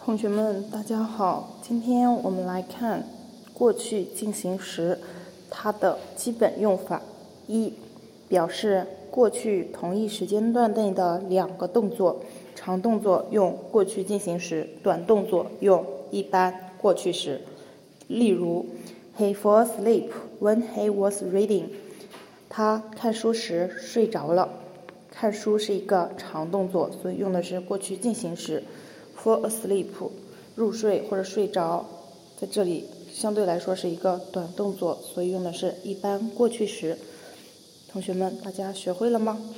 同学们，大家好，今天我们来看过去进行时它的基本用法。一、表示过去同一时间段内的两个动作，长动作用过去进行时，短动作用一般过去时。例如 He fell asleep when he was reading. 他看书时睡着了。看书是一个长动作，所以用的是过去进行时。Fall asleep 入睡或者睡着，在这里相对来说是一个短动作，所以用的是一般过去时。同学们，大家学会了吗？